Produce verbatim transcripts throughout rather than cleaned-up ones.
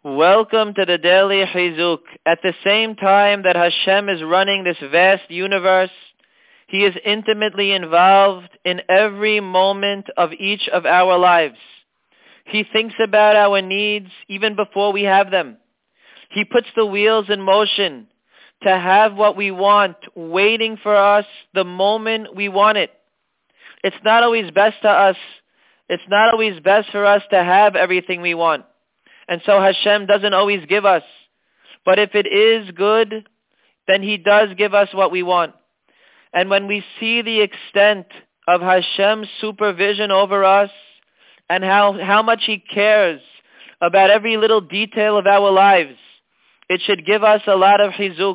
Welcome to the Daily Chizuk. At the same time that Hashem is running this vast universe, He is intimately involved in every moment of each of our lives. He thinks about our needs even before we have them. He puts the wheels in motion to have what we want, waiting for us the moment we want it. It's not always best to us. It's not always best for us to have everything we want. And so Hashem doesn't always give us. But if it is good, then He does give us what we want. And when we see the extent of Hashem's supervision over us and how, how much He cares about every little detail of our lives, it should give us a lot of chizuk.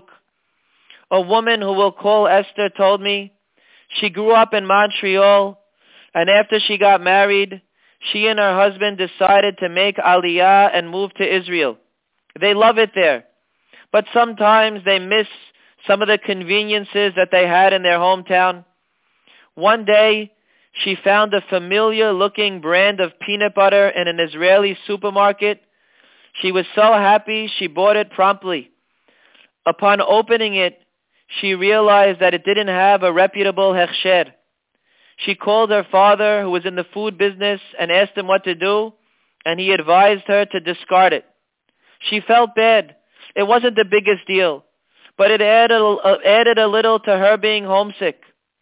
A woman who we'll call Esther told me she grew up in Montreal, and after she got married, she and her husband decided to make Aliyah and move to Israel. They love it there, but sometimes they miss some of the conveniences that they had in their hometown. One day, she found a familiar-looking brand of peanut butter in an Israeli supermarket. She was so happy she bought it promptly. Upon opening it, she realized that it didn't have a reputable hechsher. She called her father, who was in the food business, and asked him what to do, and he advised her to discard it. She felt bad. It wasn't the biggest deal, but it added, uh, added a little to her being homesick.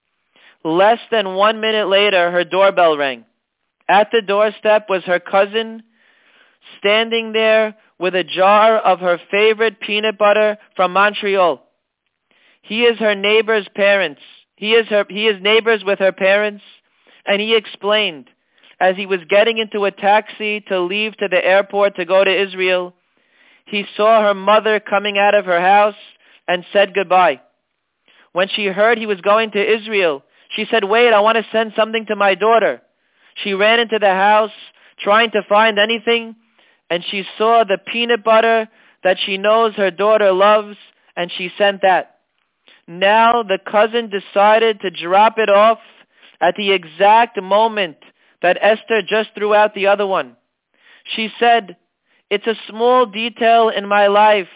Less than one minute later, her doorbell rang. At the doorstep was her cousin, standing there with a jar of her favorite peanut butter from Montreal. He is her neighbor's parents. He is her, he is neighbors with her parents, and he explained, as he was getting into a taxi to leave to the airport to go to Israel, he saw her mother coming out of her house and said goodbye. When she heard he was going to Israel, she said, "Wait, I want to send something to my daughter." She ran into the house trying to find anything, and she saw the peanut butter that she knows her daughter loves, and she sent that. Now the cousin decided to drop it off at the exact moment that Esther just threw out the other one. She said, "It's a small detail in my life,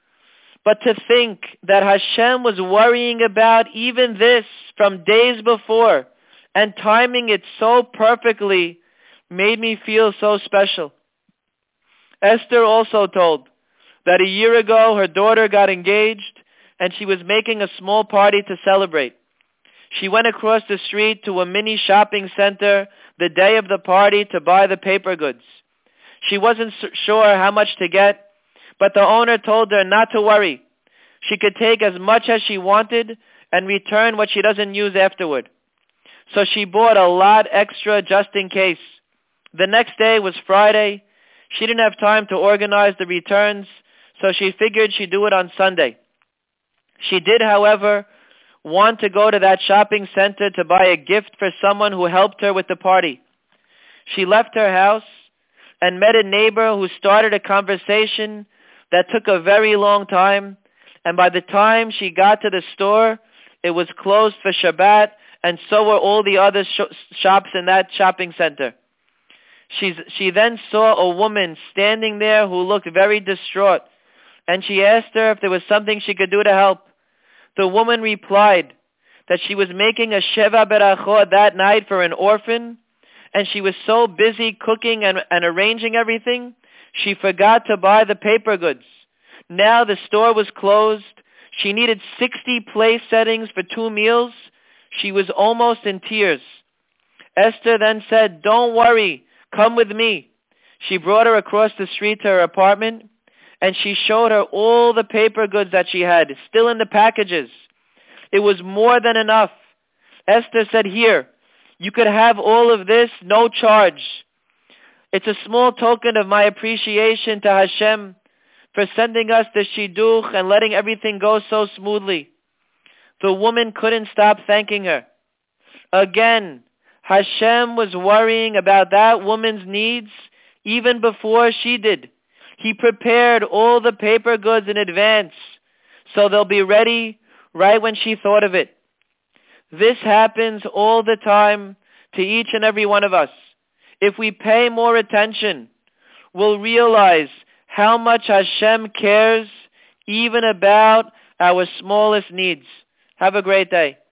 but to think that Hashem was worrying about even this from days before and timing it so perfectly made me feel so special." Esther also told that a year ago her daughter got engaged and she was making a small party to celebrate. She went across the street to a mini shopping center the day of the party to buy the paper goods. She wasn't sure how much to get, but the owner told her not to worry. She could take as much as she wanted and return what she doesn't use afterward. So she bought a lot extra just in case. The next day was Friday. She didn't have time to organize the returns, so she figured she'd do it on Sunday. She did, however, want to go to that shopping center to buy a gift for someone who helped her with the party. She left her house and met a neighbor who started a conversation that took a very long time, and by the time she got to the store, it was closed for Shabbat, and so were all the other sh- shops in that shopping center. She's, she then saw a woman standing there who looked very distraught, and she asked her if there was something she could do to help. The woman replied that she was making a Sheva Berachot that night for an orphan, and she was so busy cooking and, and arranging everything, she forgot to buy the paper goods. Now the store was closed. She needed sixty place settings for two meals. She was almost in tears. Esther then said, "Don't worry, come with me." She brought her across the street to her apartment, and she showed her all the paper goods that she had, still in the packages. It was more than enough. Esther said, "Here, you could have all of this, no charge. It's a small token of my appreciation to Hashem for sending us the shidduch and letting everything go so smoothly." The woman couldn't stop thanking her. Again, Hashem was worrying about that woman's needs even before she did. He prepared all the paper goods in advance, so they'll be ready right when she thought of it. This happens all the time to each and every one of us. If we pay more attention, we'll realize how much Hashem cares even about our smallest needs. Have a great day.